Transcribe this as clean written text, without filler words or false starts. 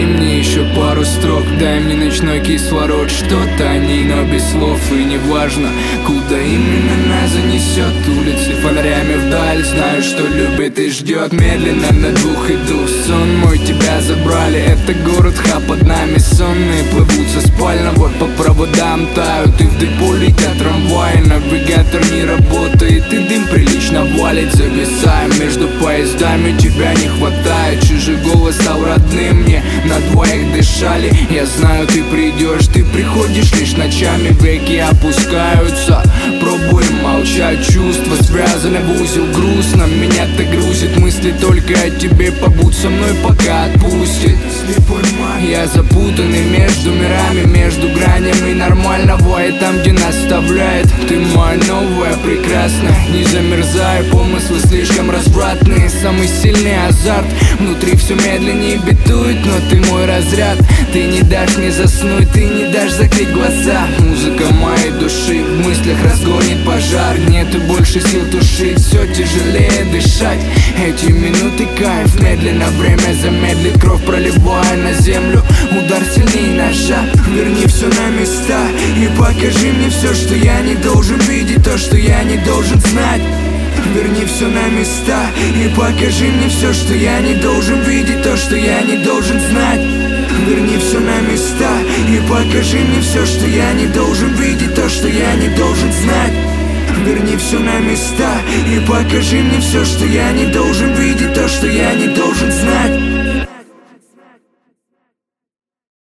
мне еще пару строк, дай мне ночной кислород. Что-то о ней, но без слов, и не важно, куда именно нас занесет. Улицы фонарями вдаль, знаю, что любит и ждет. Медленно на двух иду, сон мой, тебя забрали. Это город, под нами сонные плывут со спальни. Вот по проводам тают, и в депо летят трамваи. Навигатор не работает, и дым прилично валит. Зависаем между поездами, тебя не хватает. Чужой голос стал родным, мне на двоих дышали. Я знаю, ты придешь, ты приходишь лишь ночами. Веки опускаются, пробуем молчать. Чувства связаны в узел, грустно. Меня-то грузит мысли только о тебе. Побудь со мной, пока отпустит. Я запутанный между мирами, между гранями нормального и там, где нас вставляет. Ты моя новая, прекрасная. Не замерзай, помыслы слишком развратные. Самый сильный азарт, внутри все медленнее битует. Но ты мой разряд, ты не дашь мне заснуть, ты не дашь закрыть глаза. Музыка моей души в мыслях разгонит пожар. Нету больше сил тушить, все тяжелее дышать. Эти минуты кайф, медленно время замедлит. Кровь проливая на землю, удар сильнее ножа. Верни все на места и покажи мне все, что я не должен видеть, то, что я не должен знать. Верни все на места и покажи мне все, что я не должен видеть, то, что я не должен знать. Верни все на места и покажи мне все, что я не должен видеть, то, что я не должен знать. Верни все на места и покажи мне все, что я не должен видеть, то, что я не должен знать.